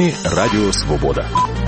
Новини Радіо Свобода.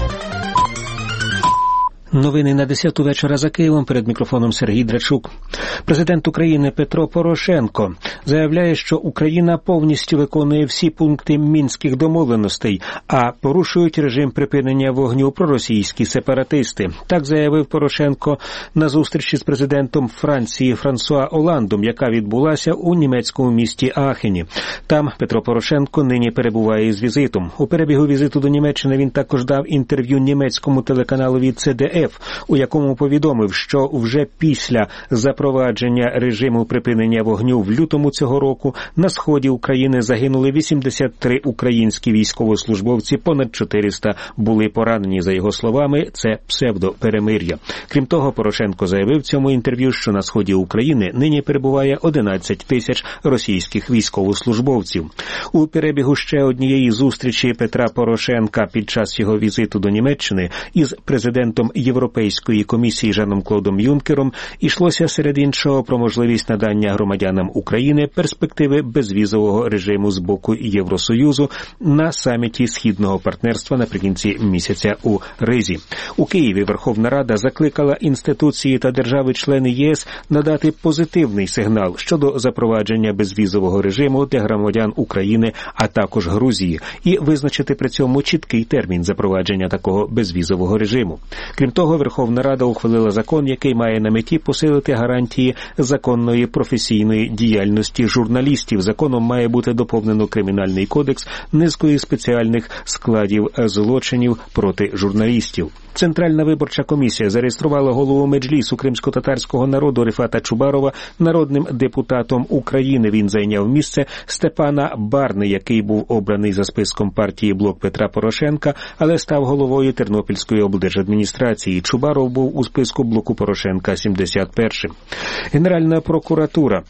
Новини на 10-ту вечора за Києвом. Перед мікрофоном Сергій Драчук. Президент України Петро Порошенко заявляє, що Україна повністю виконує всі пункти мінських домовленостей, а порушують режим припинення вогню проросійські сепаратисти. Так заявив Порошенко на зустрічі з президентом Франції Франсуа Оландом, яка відбулася у німецькому місті Аахені. Там Петро Порошенко нині перебуває із візитом. У перебігу візиту до Німеччини він також дав інтерв'ю німецькому телеканалові ЦДФ, у якому повідомив, що вже після запровадження режиму припинення вогню в лютому цього року на сході України загинули 83 українські військовослужбовці, понад 400 були поранені. За його словами, це псевдоперемир'я. Крім того, Порошенко заявив в цьому інтерв'ю, що на сході України нині перебуває 11 тисяч російських військовослужбовців. У перебігу ще однієї зустрічі Петра Порошенка під час його візиту до Німеччини із президентом Європейської комісії Жаном-Клодом Юнкером йшлося серед іншого про можливість надання громадянам України перспективи безвізового режиму з боку Євросоюзу на саміті Східного партнерства наприкінці місяця у Ризі. У Києві Верховна Рада закликала інституції та держави-члени ЄС надати позитивний сигнал щодо запровадження безвізового режиму для громадян України, а також Грузії, і визначити при цьому чіткий термін запровадження такого безвізового режиму. Крім того, Верховна Рада ухвалила закон, який має на меті посилити гарантії законної професійної діяльності журналістів. Законом має бути доповнено Кримінальний кодекс низкою спеціальних складів злочинів проти журналістів. Центральна виборча комісія зареєструвала голову Меджлісу кримсько-татарського народу Рифата Чубарова народним депутатом України. Він зайняв місце Степана Барни, який був обраний за списком партії «Блок Петра Порошенка», але став головою Тернопільської облдержадміністрації. Чубаров був у списку «Блоку Порошенка» 71-м. Генеральна прокуратура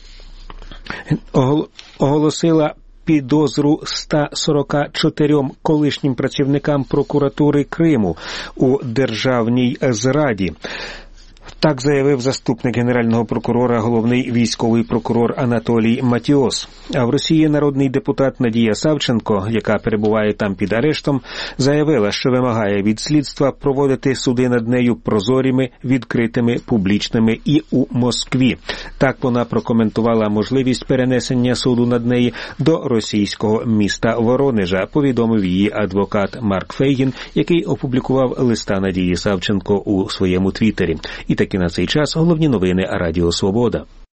оголосила підозру 144 колишнім працівникам прокуратури Криму у державній зраді. Так заявив заступник генерального прокурора, головний військовий прокурор Анатолій Матіос. А в Росії народний депутат Надія Савченко, яка перебуває там під арештом, заявила, що вимагає від слідства проводити суди над нею прозорими, відкритими, публічними і у Москві. Так вона прокоментувала можливість перенесення суду над нею до російського міста Воронежа, повідомив її адвокат Марк Фейгін, який опублікував листа Надії Савченко у своєму твіттері. І таки на цей час головні новини Радіо Свобода.